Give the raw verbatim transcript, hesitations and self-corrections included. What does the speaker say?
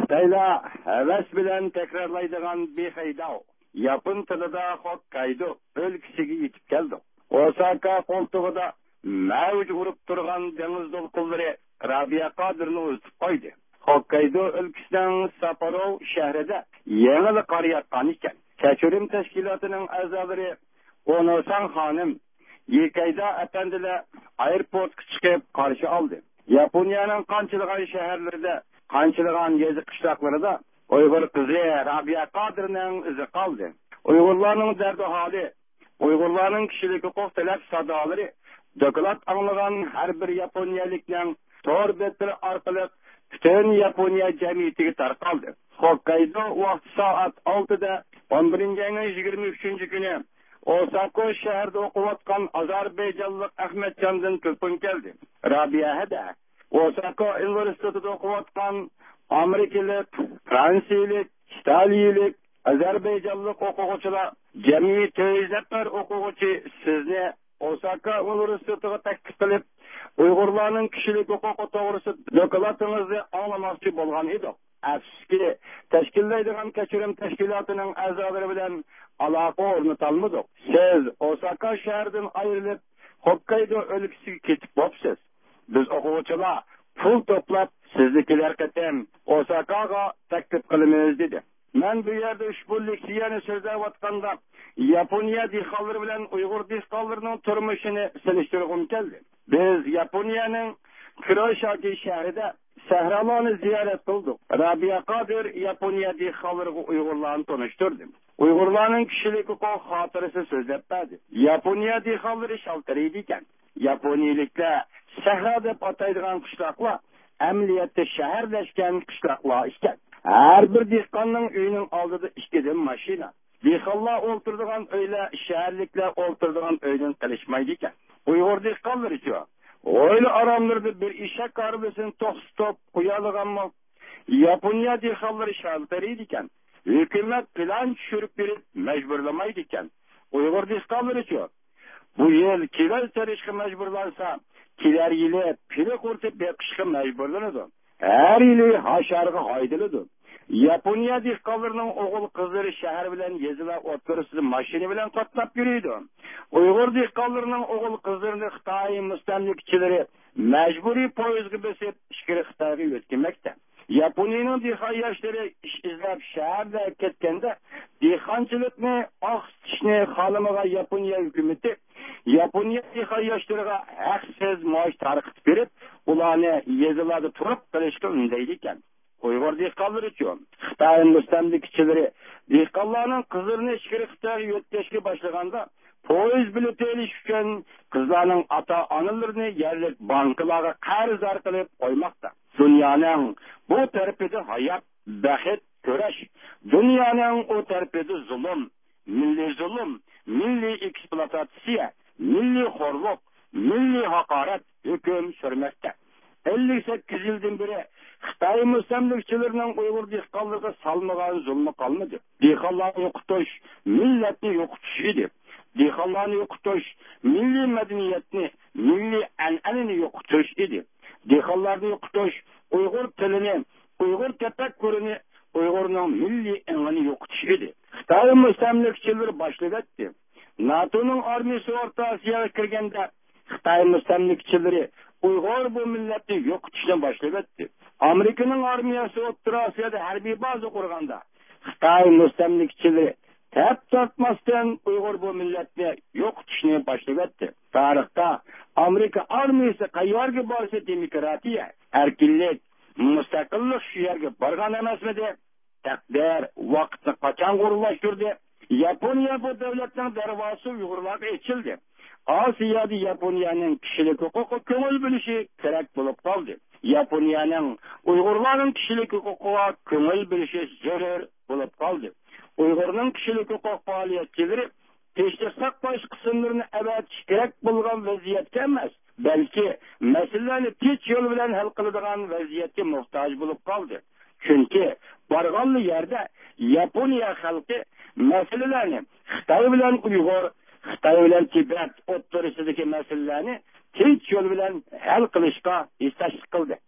Xitoylar havas bilan takrorlaydigan behaydov Yapon tilida Hokkaydo o'lkasiga yetib keldi. Osaka qo'ltig'ida mavj urib turgan dengiz to'lqinlari Rabia Qodirni o'zib qo'ydi. Hokkaydo o'lkasining Sapporo shahrida yangi qor yotgan ekan. Kechirim tashkilotining a'zolari Onosan xonim Yekayda apandilar aeroportga chiqib qarshi oldi. Yaponiyaning qanchilgan shaharlarida, qanchilgan yezi qishloqlarida Uyg'ur qizi Rabia Qodirning izi qoldi. Uyg'urlarning dardi holi, Uyg'urlarning kishilik huquq talab sadolari doklad anglagan har bir yaponiyalikning tor betri orqali butun Yaponiya jamiyatiga tarqaldi. Hokkaydo vaqti soat oltida o'n birinchi ayning yigirma uchinchi kuni Osaka shahrida o'qiyotgan Ozarbayjonlik Ahmadjondan telefon keldi. Rabia hada Osaka universitetida o'qiyotgan Amerikalik, Fransiyalik, Italiyalik, Ozarbayjonlik o'quvchilar jami to'rt o'quvchi sizni Osaka universitetiga taklif qilib, Uyg'urlarning kishilik huquqi to'g'risida doklatingizni anglamoqchi bo'lgan edi. Afsuski, tashkillaydigan kechirim tashkilotining a'zolari bilan aloqa o'rnatilmadi. Siz Osaka shahridan ayrilib, Hokkaydo o'lkasiga ketib bo'libsiz. Biz o'quvchilar pul to'plab siznikilar qatam Osakaga taklif qilamiz dedi. Men bu yerda ushbu leksiyani so'zlayotganda Yaponiya dehqonlari bilan Uyg'ur dehqonlarining turmushini sinishtirg'im keldi. Biz Yaponiyaning Kuroshaki shahrida sahralarni ziyorat qildik. Rabia Qodir Yaponiya dehqonlariga Uyg'urlarni tanishtirdi. Uyg'urlarning kishilik huquq xotirasi so'zlab berdi. Yaponiya dehqonlari shaltiraydi ekan. Yaponiyaliklar sahra deb ataydigan qishloqlar amaliyotda shaharlashgan qishloqlar ekan. Har bir dehqonning uyining oldida ikkidan mashina. Dehqonlar o'ltiradigan uylar shaharliklar o'ltiradigan uydan qilishmaydi ekan. Uyg'ur dehqonlari-chi O'yli aramlarda bir eshak arbasini to'xtatib qo'yadiganmi? Yaponiya dehqonlari shaltiraydi ekan. Hukumat plan tushirib berib majburlamaydi ekan. Uyg'ur dehqonlari-chi bu yil kelal terishga majburlansa, kelar yili pili qurtib beqishga majburlanadi. Har yili hasharga haydaladi. Yaponiya dehqonlarining o'g'il qizlari shahar bilan yezilar o'tkarisida mashina bilan qatlab yuradi. Uyg'ur dehqonlarining o'g'il qizlarini Xitoy mustamlikchilari majburiy poyezdga besib ishkiri Xitoyga yo'tkamoqda. Yaponiyaning dehqon yoshlari ish izlab shaharda ketganda dehqonchilikni oqsitishni xohlamagan Yaponiya hukumati Yaponiya dehqon yoshlariga haqsiz maosh tarqatib berib, ularni yezilarda turib qilishga undaydi ekan. Uyg'ur dehqonlari uchun Xitoy mustamlikchilari dehqonlarning qizlarini ichkari Xitoyga yo'tkazishga boshlaganda poyezd bileti olish uchun qizlarning ota-onalarini yerlik bankalarga qarz qilib qo'ymoqda. Dunyoning bu tarafida hayot, baxt, kurash, dunyoning u tarafida zulm, milliy zulm, milliy ekspluatatsiya, milliy xo'rlik, milliy haqorat hukm sürmoqda. ellik sakkiz yildan beri Xitoy mustamlikchilarining Uyg'ur dehqonlariga salmagan zulmi qolmadi. Dehqonlarni yo'qotish millatni yo'qotish edi. Dehqonlarni yo'qotish milliy madaniyatni, milliy an'anani yo'qotish edi. Dehqonlarni yo'qotish Uyg'ur tilini, Uyg'ur tafakkurini, Uyg'urning milliy an'anani yo'qotish edi. Xitoy mustamlikchilari boshlagan. NATOning armiyasi O'rta Osiyoga kirganda Xitoy mustamlikchilari Uyg'ur bu millatni yo'qotishni boshlagan. Amerikaning armiyasi O'rta Osiyoda harbiy baza qurganda Xitoy mustamlikchilari tap tortmasdan Uyg'ur bu millatni yo'qotishni boshlagan. Tarixda Amerika armiyasi qayerga borsa demokratiya, erkinlik, mustaqillik shu yerga borgan emasmidi? Taqdir vaqtni qachon o'rlashtirdi? Yaponiya bu davlatning darvozasi Uyg'urlarga ochildi. Osiyoda Yaponiyaning kishilik huquqi ko'ngil bilishi kerak bo'lib qoldi. Yaponiyaning Uyg'urlarning kishilik huquqiga ko'ngil bilishi zarur bo'lib qoldi. Uyg'urning kishilik huquq faoliyatchilari teshtiqsaq bosh qismlarini avatish kerak bo'lgan vaziyatga emas, balki masalalarni tech yo'l bilan hal qiladigan vaziyatga muhtoj bo'lib qoldi. Chunki borgan yerda Yaponiya xalqi masalalarni Xitoy bilan Uyg'ur, Xitoy bilan Tibet o'rtasidagi masalalarni tinch yo'l bilan hal qilishga istashlik qildi.